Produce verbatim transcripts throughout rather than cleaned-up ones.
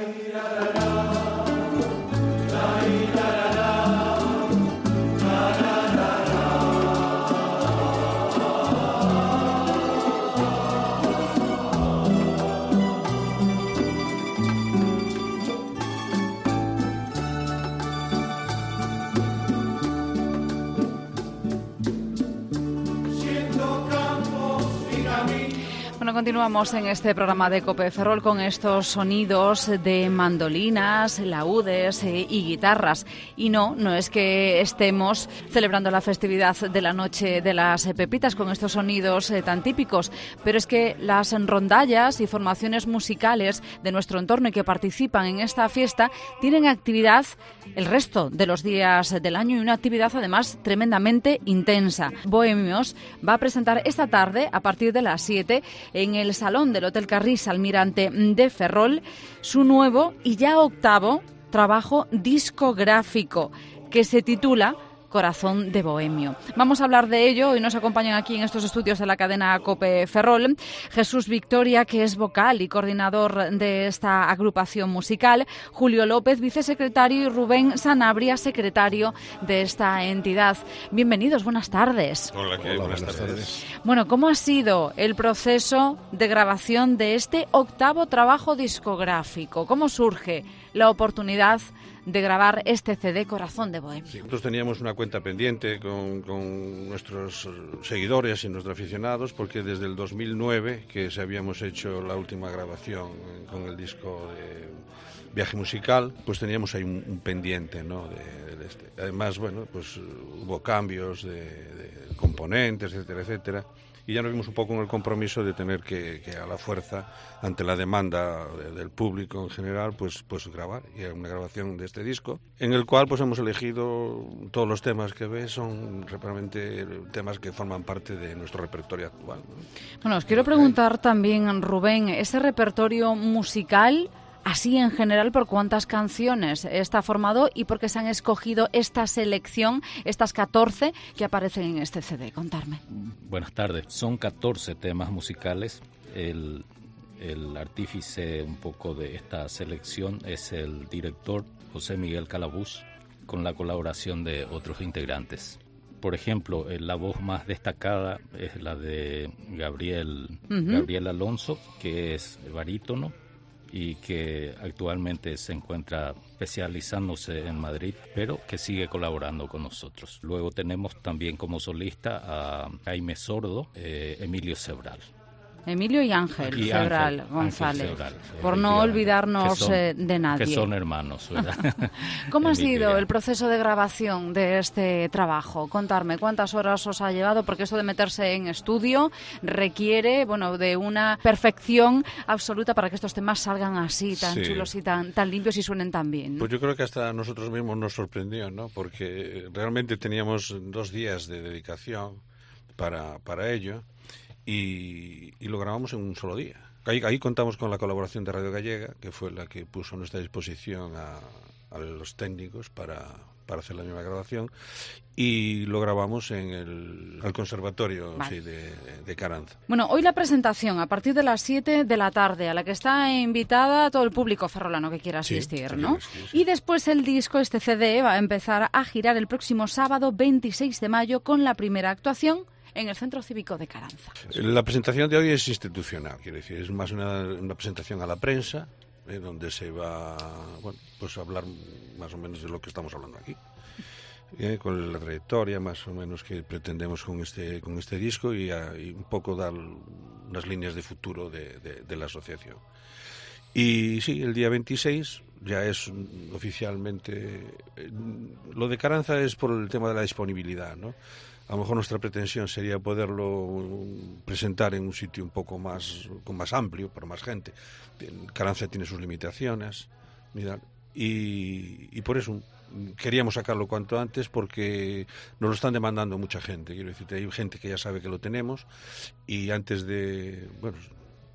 Bueno, continuamos en este programa de Cope Ferrol con estos sonidos de mandolinas, laúdes y guitarras. Y no, no es que estemos celebrando la festividad de la Noche de las Pepitas con estos sonidos tan típicos, pero es que las rondallas y formaciones musicales de nuestro entorno y que participan en esta fiesta tienen actividad el resto de los días del año y una actividad además tremendamente intensa. Bohemios va a presentar esta tarde, a partir de las siete, en el Salón del Hotel Carrís Almirante de Ferrol, su nuevo y ya octavo trabajo discográfico que se titula Corazón de Bohemio. Vamos a hablar de ello y nos acompañan aquí en estos estudios de la cadena Cope Ferrol Jesús Victoria, que es vocal y coordinador de esta agrupación musical, Julio López, vicesecretario, y Rubén Sanabria, secretario de esta entidad. Bienvenidos, buenas tardes. Hola, ¿qué hay? Buenas, buenas tardes. tardes. Bueno, ¿cómo ha sido el proceso de grabación de este octavo trabajo discográfico? ¿Cómo surge la oportunidad de grabar este C D Corazón de Bohemio? Sí, nosotros teníamos una cuenta pendiente con, con nuestros seguidores y nuestros aficionados, porque desde el dos mil nueve que se habíamos hecho la última grabación con el disco de Viaje Musical, pues teníamos ahí un, un pendiente, ¿no? de, de este. Además, bueno, pues hubo cambios de, de componentes, etcétera, etcétera. Y ya nos vimos un poco en el compromiso de tener que, que a la fuerza, ante la demanda de, del público en general, pues, pues grabar. Y era una grabación de este disco, en el cual pues hemos elegido todos los temas que ves, son realmente temas que forman parte de nuestro repertorio actual, ¿no? Bueno, os quiero preguntar también, Rubén, ese repertorio musical, así en general, ¿por cuántas canciones está formado y por qué se han escogido esta selección, estas catorce que aparecen en este C D? Contarme. Buenas tardes. Son catorce temas musicales. El, el artífice un poco de esta selección es el director José Miguel Calabús, con la colaboración de otros integrantes. Por ejemplo, la voz más destacada es la de Gabriel, uh-huh. Gabriel Alonso, que es barítono y que actualmente se encuentra especializándose en Madrid, pero que sigue colaborando con nosotros. Luego tenemos también como solista a Jaime Sordo, eh, Emilio Sebral. Emilio y Ángel y Sebral Ángel, González, Ángel Sebral, por no olvidarnos son, eh, de nadie. Que son hermanos, ¿verdad? ¿Cómo ha sido el proceso de grabación de este trabajo? Contarme, ¿cuántas horas os ha llevado? Porque esto de meterse en estudio requiere, bueno, de una perfección absoluta para que estos temas salgan así, tan sí. chulos y tan, tan limpios y suenen tan bien, ¿no? Pues yo creo que hasta nosotros mismos nos sorprendió, ¿no? Porque realmente teníamos dos días de dedicación para, para ello. Y, y lo grabamos en un solo día. Ahí, ahí contamos con la colaboración de Radio Gallega, que fue la que puso a nuestra disposición a, a los técnicos para, para hacer la misma grabación, y lo grabamos en el, el conservatorio vale. sí, de, de Caranza. Bueno, hoy la presentación a partir de las siete de la tarde, a la que está invitada todo el público ferrolano que quiera asistir, sí, ¿no? Sí, sí. Y después el disco, este C D, va a empezar a girar el próximo sábado veintiséis de mayo con la primera actuación en el Centro Cívico de Caranza. La presentación de hoy es institucional, quiero decir, es más una, una presentación a la prensa, eh, donde se va, bueno, pues a hablar más o menos de lo que estamos hablando aquí, eh, con la trayectoria más o menos que pretendemos con este con este disco y, a, y un poco dar unas líneas de futuro de, de, de la asociación. Y sí, el día veintiséis ya es oficialmente, eh, lo de Caranza es por el tema de la disponibilidad, ¿no? A lo mejor nuestra pretensión sería poderlo presentar en un sitio un poco más, con más amplio, para más gente. Caranza tiene sus limitaciones, mirad, y, y por eso queríamos sacarlo cuanto antes, porque nos lo están demandando mucha gente. Quiero decir, hay gente que ya sabe que lo tenemos, y antes de, bueno,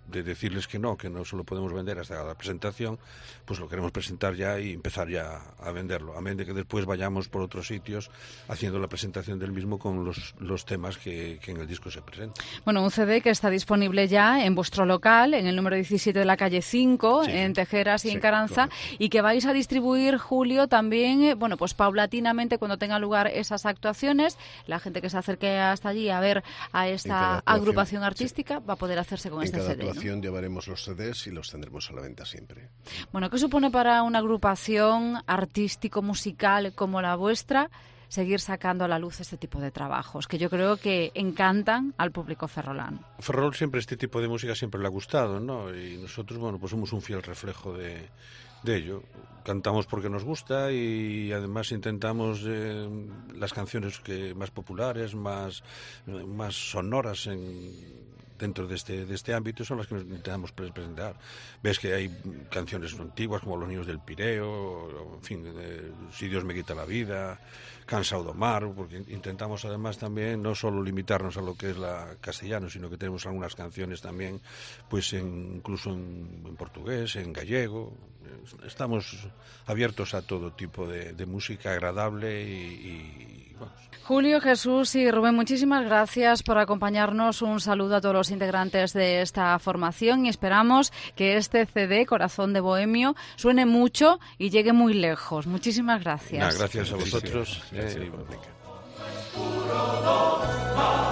de decirles que no, que no solo podemos vender hasta la presentación, pues lo queremos presentar ya y empezar ya a venderlo, a menos de que después vayamos por otros sitios haciendo la presentación del mismo con los, los temas que, que en el disco se presentan. Bueno, un C D que está disponible ya en vuestro local, en el número diecisiete de la calle cinco, sí, en Tejeras y sí, en Carranza, claro. Y que vais a distribuir, Julio, también, bueno, pues paulatinamente cuando tengan lugar esas actuaciones, la gente que se acerque hasta allí a ver a esta agrupación artística sí. va a poder hacerse con en este cada C D. Actuación, ¿no? Llevaremos los C Ds y los tendremos a la venta siempre. Bueno, ¿qué supone para una agrupación artístico-musical como la vuestra seguir sacando a la luz este tipo de trabajos, que yo creo que encantan al público ferrolano? Ferrol siempre, este tipo de música siempre le ha gustado, ¿no? Y nosotros, bueno, pues somos un fiel reflejo de, de ello. Cantamos porque nos gusta y además intentamos eh, las canciones que más populares, más, más sonoras en... dentro de este, de este ámbito son las que nos intentamos presentar. Ves que hay canciones antiguas como Los niños del Pireo, en fin, de, Si Dios me quita la vida, Cansado do mar, porque intentamos además también no solo limitarnos a lo que es la castellano, sino que tenemos algunas canciones también, pues en, incluso en, en portugués, en gallego. Estamos abiertos a todo tipo de, de música agradable y, y vamos. Julio, Jesús y Rubén, muchísimas gracias por acompañarnos. Un saludo a todos los integrantes de esta formación y esperamos que este C D, Corazón de Bohemio, suene mucho y llegue muy lejos. Muchísimas gracias. Nah, gracias a vosotros. Gracias. Eh, Gracias.